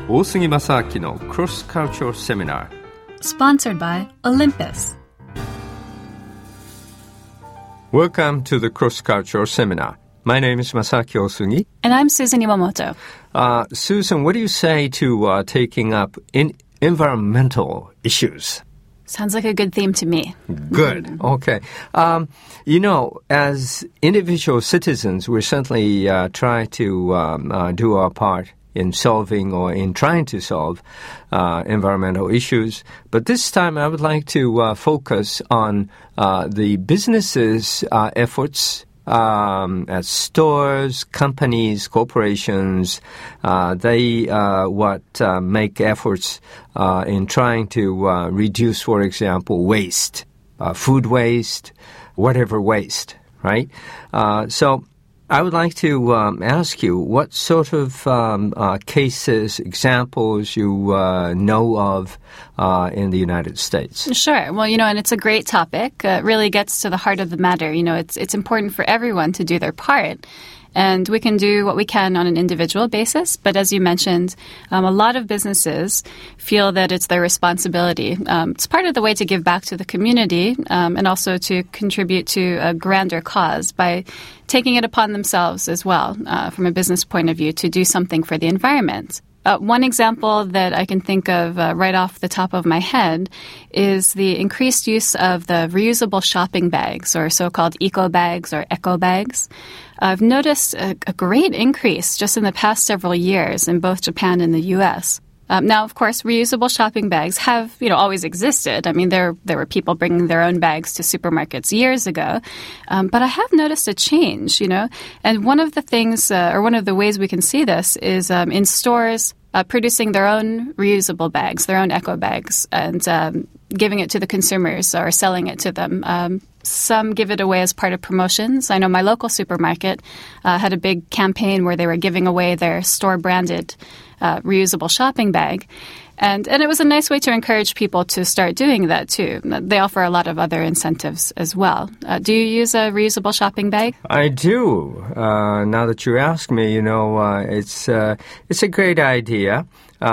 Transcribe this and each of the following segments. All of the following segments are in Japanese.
大杉正明の Cross Cultural Seminar Sponsored by Olympus. Welcome to the Cross Cultural Seminar. My name is Masaki Osugi. And I'm Susan Iwamoto. Susan, what do you say to taking up environmental issues? Sounds like a good theme to me. Good. Okay. As individual citizens, we certainly try to do our part in solving or in trying to solve environmental issues. But this time I would like to focus on the businesses' efforts as stores, companies, corporations. They make efforts in trying to reduce, for example, waste, food waste, whatever waste, right? So I would like to ask you what sort of cases, examples you know of in the United States. Sure. Well, and it's a great topic. It really gets to the heart of the matter. It's important for everyone to do their part. And we can do what we can on an individual basis. But as you mentioned, a lot of businesses feel that it's their responsibility. It's part of the way to give back to the community and also to contribute to a grander cause by taking it upon themselves as well, from a business point of view, to do something for the environment. One example that I can think of right off the top of my head is the increased use of the reusable shopping bags, or so-called eco bags or eco bags. I've noticed a great increase just in the past several years in both Japan and the U.S. Now, of course, reusable shopping bags have, always existed. I mean, there were people bringing their own bags to supermarkets years ago. But I have noticed a change, And one of the things, or one of the ways we can see this is in stores producing their own reusable bags, their own eco bags, and giving it to the consumers or selling it to them. Some give it away as part of promotions. I know my local supermarket had a big campaign where they were giving away their store-branded reusable shopping bag. And it was a nice way to encourage people to start doing that, too. They offer a lot of other incentives as well. Do you use a reusable shopping bag? I do. Now that you ask me, it's a great idea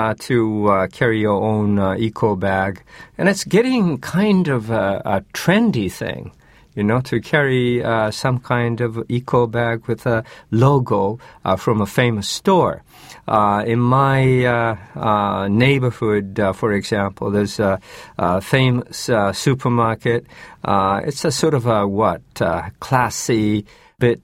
to carry your own eco bag. And it's getting kind of a trendy thing. To carry some kind of eco bag with a logo from a famous store. In my neighborhood, for example, there's a famous supermarket. It's a sort of classy, bit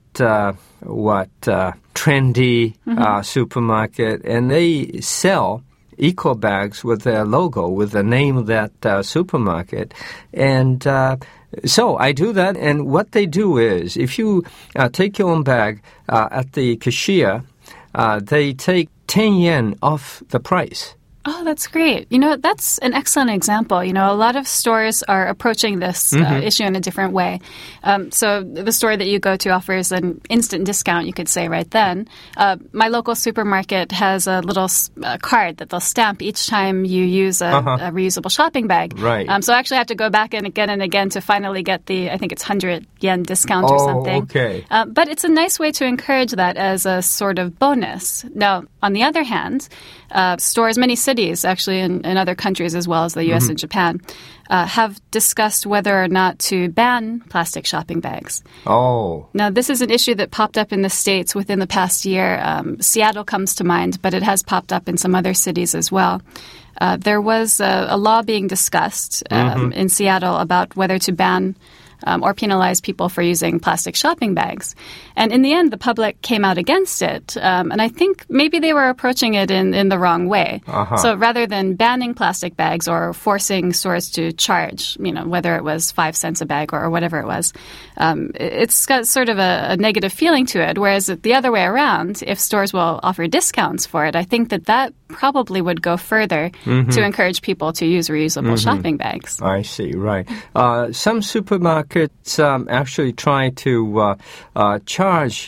trendy supermarket, and they sell eco bags with their logo, with the name of that supermarket, and so I do that, and what they do is, if you take your own bag at the cashier, they take 10 yen off the price. Oh, that's great. That's an excellent example. A lot of stores are approaching this issue in a different way. So the store that you go to offers an instant discount, you could say, right then. My local supermarket has a little card that they'll stamp each time you use a reusable shopping bag. Right. So I actually have to go back and again to finally get I think it's 100 yen discount or something. Okay. But it's a nice way to encourage that as a sort of bonus. Now, on the other hand, stores, many cities, actually in other countries as well as the U.S. and Japan, have discussed whether or not to ban plastic shopping bags. Oh. Now, this is an issue that popped up in the States within the past year. Seattle comes to mind, but it has popped up in some other cities as well. There was a law being discussed in Seattle about whether to ban or penalize people for using plastic shopping bags. And in the end, the public came out against it. And I think maybe they were approaching it in the wrong way. So rather than banning plastic bags or forcing stores to charge, whether it was 5 cents a bag or whatever it was, it's got sort of a negative feeling to it. Whereas the other way around, if stores will offer discounts for it, I think that probably would go further to encourage people to use reusable shopping bags. I see, right. Some supermarkets actually try to charge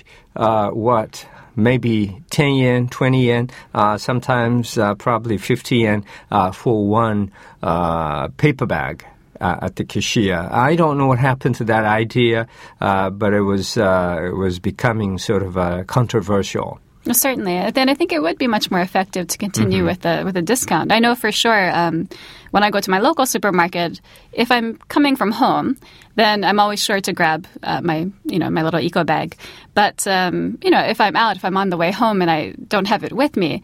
maybe 10 yen, 20 yen, sometimes probably 50 yen for one paper bag at the cashier. I don't know what happened to that idea, but it was becoming sort of controversial. Certainly. Then I think it would be much more effective to continue with a discount. I know for sure when I go to my local supermarket, if I'm coming from home, then I'm always sure to grab my little eco bag. But, if I'm out, if I'm on the way home and I don't have it with me,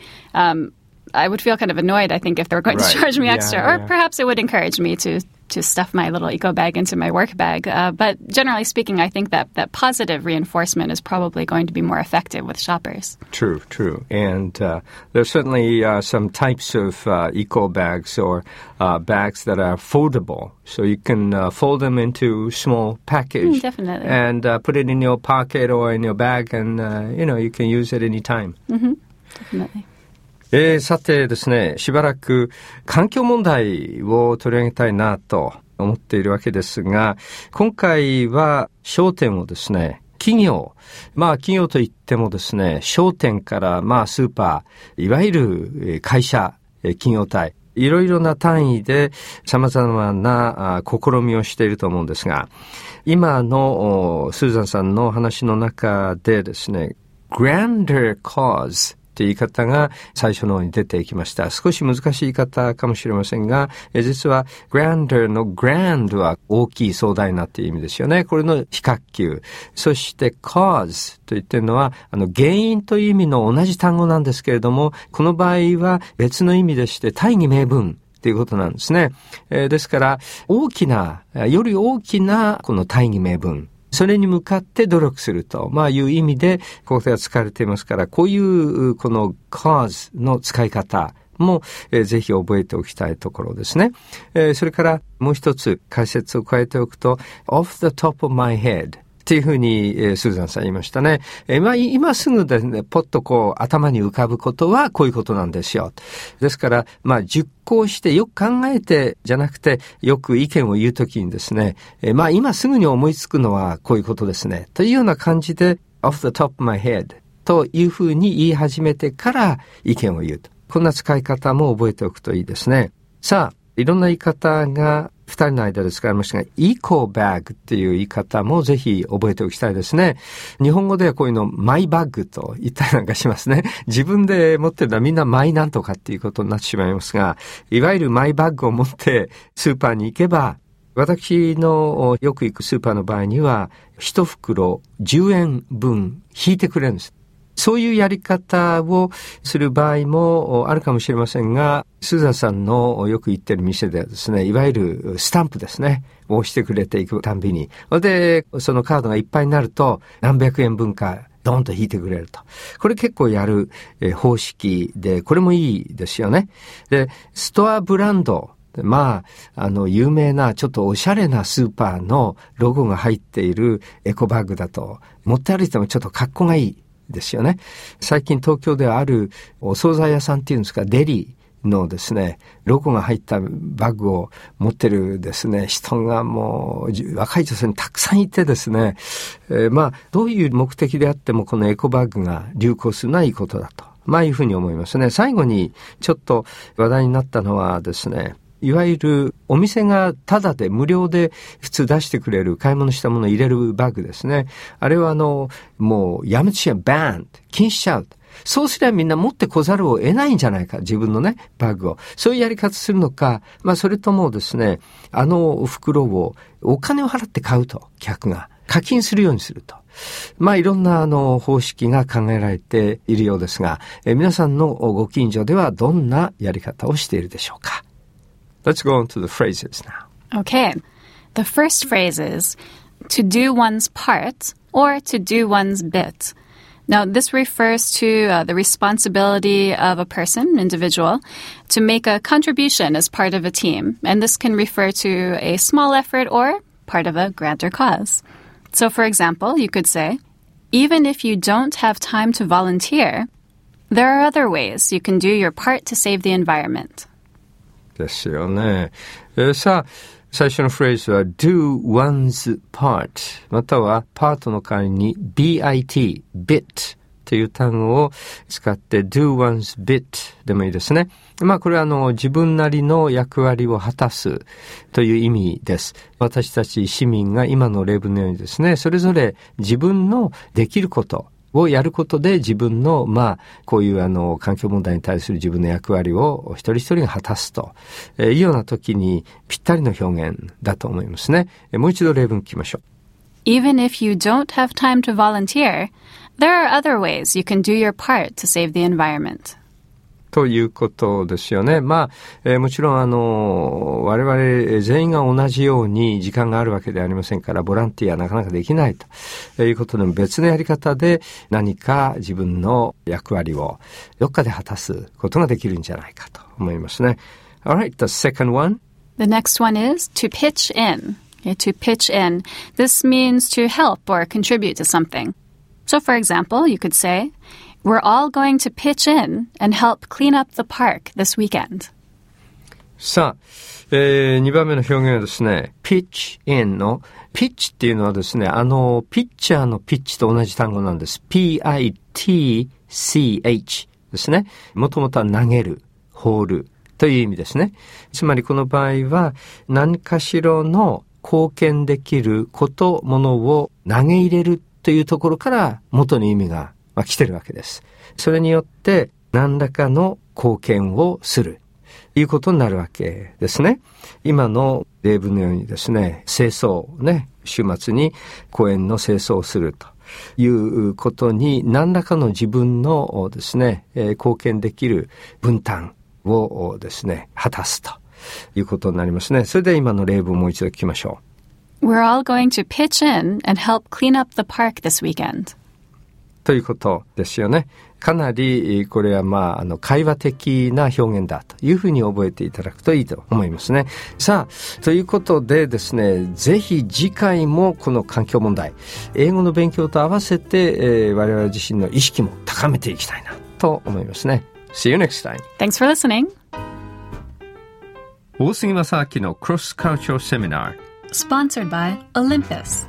I would feel kind of annoyed, I think, if they were going to charge me extra. Or perhaps it would encourage me to stuff my little eco bag into my work bag. But generally speaking, I think that positive reinforcement is probably going to be more effective with shoppers. True. And there's certainly some types of eco bags or bags that are foldable. So you can fold them into small package. Definitely. And put it in your pocket or in your bag and, you can use it anytime. Definitely. さてですね、しばらく環境問題を取り上げたいなと思っているわけですが、今回は焦点をですね、企業といってもですね、商店からスーパー、いわゆる会社、企業体、いろいろな単位で様々な試みをしていると思うんですが、今のスーザンさんの話の中でですね、grander causeという言い方が最初の方に出てきました。少し難しい言い方かもしれませんが、実は grander の grand は大きい壮大なという意味ですよね。これの比較級。そして cause と言っているのは原因という意味の同じ単語なんですけれども、この場合は別の意味でして大義名分ということなんですね。ですからより大きなこの大義名分。それに向かって努力すると、いう意味で、ここでは使われていますから、こういうこの cause の使い方も、ぜひ覚えておきたいところですね。それからもう一つ解説を加えておくと、off the top of my head。っていうふうに、スーザンさん言いましたね。今すぐですね、ポッと頭に浮かぶことはこういうことなんですよ。ですから、熟考してよく考えてじゃなくて、よく意見を言うときにですね、今すぐに思いつくのはこういうことですね。というような感じで、off the top of my head というふうに言い始めてから意見を言うと。こんな使い方も覚えておくといいですね。さあ、いろんな言い方が二人の間で使いましたが、イコバッグっていう言い方もぜひ覚えておきたいですね。日本語ではこういうのマイバッグと言ったりなんかしますね。自分で持ってるのはみんなマイなんとかっていうことになってしまいますが、いわゆるマイバッグを持ってスーパーに行けば、私のよく行くスーパーの場合には、一袋10円分引いてくれるんです。そういうやり方をする場合もあるかもしれませんが、スーザンさんのよく行ってる店ではですね、いわゆるスタンプですね、を押してくれていくたんびに。で、そのカードがいっぱいになると、何百円分かドーンと引いてくれると。これ結構やる方式で、これもいいですよね。で、ストアブランド。有名なちょっとおしゃれなスーパーのロゴが入っているエコバッグだと、持って歩いてもちょっと格好がいい。ですよね。最近東京ではあるお惣菜屋さんっていうんですか、デリのですね、ロゴが入ったバッグを持ってるですね、人がもう若い女性にたくさんいてですね、どういう目的であってもこのエコバッグが流行するのはいいことだと。いうふうに思いますね。最後にちょっと話題になったのはですね、いわゆるお店がタダで無料で普通出してくれる買い物したものを入れるバッグですね。あれはもうやめちゃバン禁止しちゃう。そうすればみんな持ってこざるを得ないんじゃないか、自分のねバッグを。そういうやり方するのか、それともですね、袋をお金を払って買うと、客が課金するようにすると。いろんな方式が考えられているようですが、皆さんのご近所ではどんなやり方をしているでしょうか。Let's go on to the phrases now. Okay. The first phrase is to do one's part or to do one's bit. Now, this refers to the responsibility of a person, individual, to make a contribution as part of a team. And this can refer to a small effort or part of a grander cause. So, for example, you could say, even if you don't have time to volunteer, there are other ways you can do your part to save the environment. ですよね。さあ、最初のフレーズは do one's part またはパートの代わりに bit という単語を使って do one's bit でもいいですね。これは自分なりの役割を果たすという意味です。私たち市民が今の例文のようにですね、それぞれ自分のできることをやることで自分の、こういう環境問題に対する自分の役割を一人一人が果たすというような時にぴったりの表現だと思いますね。もう一度例文聞きましょう。 Even if you don't have time to volunteer, there are other ways you can do your part to save the environment. ということですよね。もちろん我々全員が同じように時間があるわけではありませんから、ボランティアなかなかできないということでも別のやり方で何か自分の役割をどっかで果たすことができるんじゃないかと思いますね。Alright, the second one. The next one is to pitch in. Okay, to pitch in. This means to help or contribute to something. So for example, you could say,We're all going to pitch in and help clean up the park this weekend. さあ、2番目の表現はですね、pitch in の、ピッチっていうのはですね、ピッチャーのピッチと同じ単語なんです。P-I-T-C-H ですね。もともとは投げる、放るという意味ですね。つまりこの場合は、何かしらの貢献できること、ものを投げ入れるというところから元の意味が来てるわけです。それによって何らかの貢献をするということになるわけですね。今の例文のようにですね、清掃ね、週末に公園の清掃をするということに何らかの自分のですね、貢献できる分担をですね、果たすということになりますね。それで今の例文をもう一度聞きましょう。We're all going to pitch in and help clean up the park this weekend. ということですよね。かなりこれは会話的な表現だというふうに覚えていただくといいと思いますね。さあ、ということでですね、ぜひ次回もこの環境問題、英語の勉強と合わせて、我々自身の意識も高めていきたいなと思いますね。See you next time. Thanks for listening. 大杉正明の Cross Cultural Seminar Sponsored by Olympus.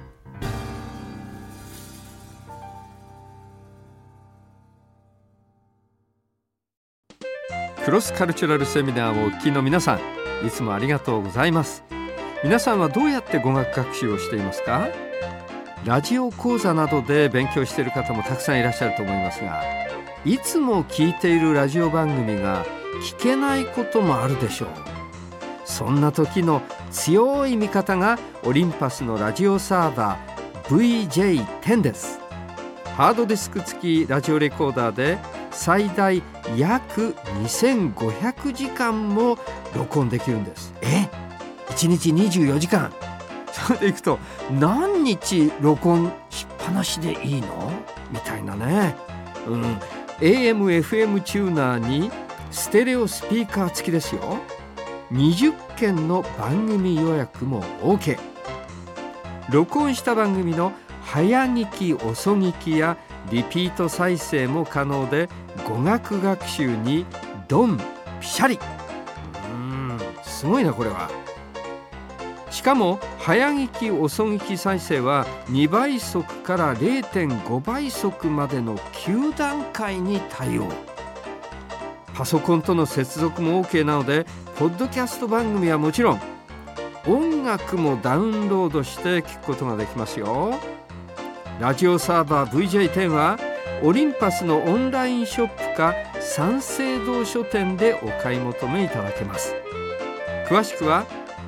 クロスカルチュラルセミナーをお聞きの皆さん、いつもありがとうございます。皆さんはどうやって語学学習をしていますか？ラジオ講座などで勉強している方もたくさんいらっしゃると思いますが、いつも聞いているラジオ番組が聞けないこともあるでしょう。そんな時の強い味方がオリンパスのラジオサーバー VJ10 です。ハードディスク付きラジオレコーダーで最大約2500時間も録音できるんです。1日24時間。それでいくと何日録音しっぱなしでいいのみたいなね。AM、FM チューナーにステレオスピーカー付きですよ。20件の番組予約も OK。 録音した番組の早聞き遅聞きやリピート再生も可能で、語学学習にドンピシャリ。すごいなこれは。しかも早聞き遅聞き再生は2倍速から 0.5 倍速までの9段階に対応。パソコンとの接続も OK なので、ポッドキャスト番組はもちろん音楽もダウンロードして聞くことができますよ。ラジオサーバー VJ10 はオリンパスのオンラインショップか三省堂書店でお買い求めいただけます。詳しくは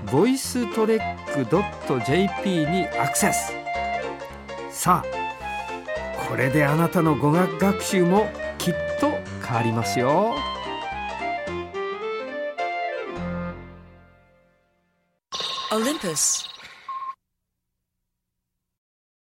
voicetrek.jp にアクセス。さあ、これであなたの語学学習もきっと変わりますよ。 Olympus